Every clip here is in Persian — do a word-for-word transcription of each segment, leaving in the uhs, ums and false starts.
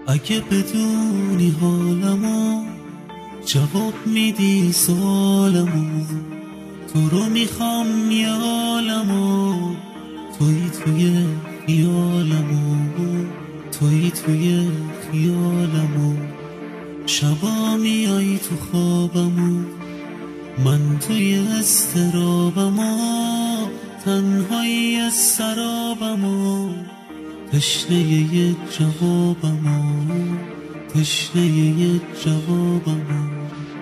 اگه بدونی حالمو جواب میدی سوالمو، تو رو میخوام یالمو، توی توی خیالمو، توی توی خیالمو. شبا میای تو خوابمو، من توی استرابمو، تنهایی از سرابمو، تشنه یه جوابمو، تشنه یه جوابمو.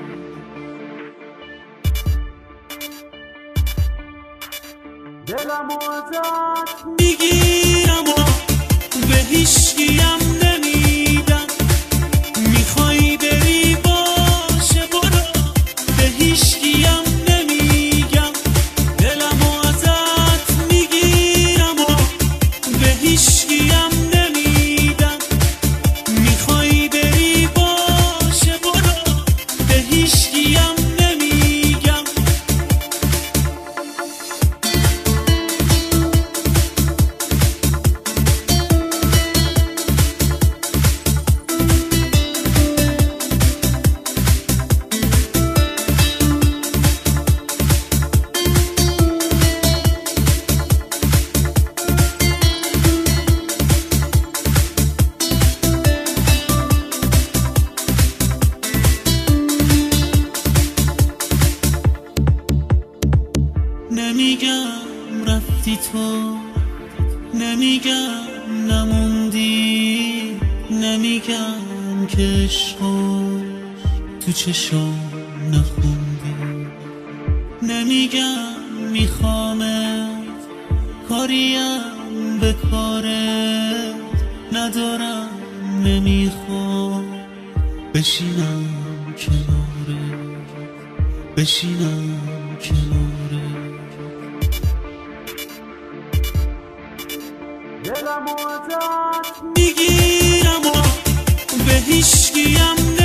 دلمو ازت میگیرم و به هیچکیم نمیدم، میخوای بری باشه برو، به هیچکیم نمیگم. دلمو ازت میگیرم و به هیچکیم نمیدم، میخوای بری باشه برو، به هیچکیم نمیگم. نمیگم رفتی تو، نمیگم نموندی، نمیگم که عشقو تو چشام نخوندی، نمیگم میخوامت کاریم به کارت ندارم، نمیخوام بشینم کنارت، بشینم کنارت. دلمو ازت میگیرم و به هیچکیم